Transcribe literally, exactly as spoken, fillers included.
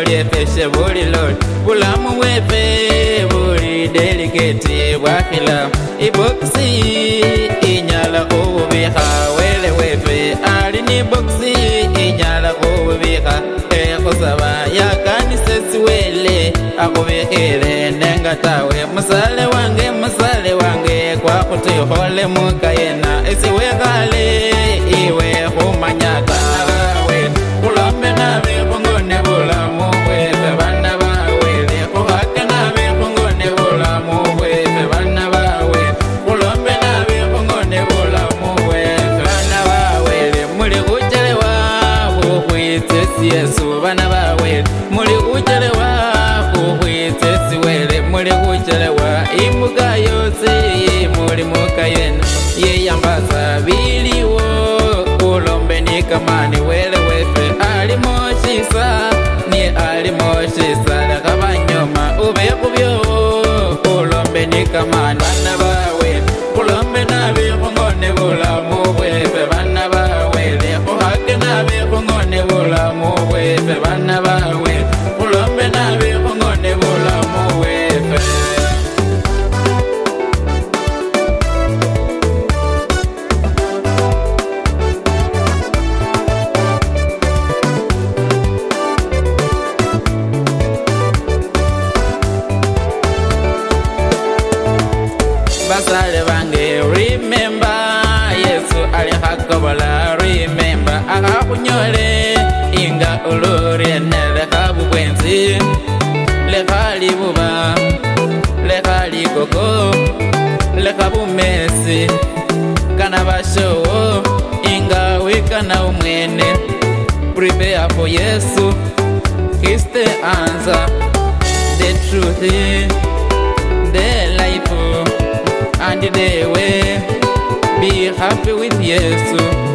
Mole peshe buli lord bulamu wefe buli delicate bwakila iboxi inyala ubiha wele wefe ali ni boxi inyala ubiha ekusaba yakanise siwele akubihile nenga tawe musale wange musale wange kwa kutihole mukayena isiwekale iwe humanyaka kulambe nabe kungone bulamu wefe bana bawe lekuhake nabe kungone bulamu wefe bana bawe kulambe nabe kungone bulamu wefe bana bawe muli kuchelewa kuhwitesi yesu bana bawe muli kuchelewa kuhwitesi wele muli kuchelewa imbuga yose muli mukayena yeyambaza biliwo kulombe ni kamani wele wefe alimoshisa ni alimoshisa lakabanyoma ube kubyo kulombe ni kamani bana bawe kulombe nabe kungone bulamu wefe bana bawe lekuhake nabe kungone bulamu wefe bana bawe kulombe nabe kungone bulamu wefe basale bange remember yesu ali hakobola remember akakunyole inga uluri nele kabubwenzi lekali buba lekali koko lekabumesi kana bashowo inga wikana umwene prepare for yesu he's the answer the truth the life and the way be happy with yesu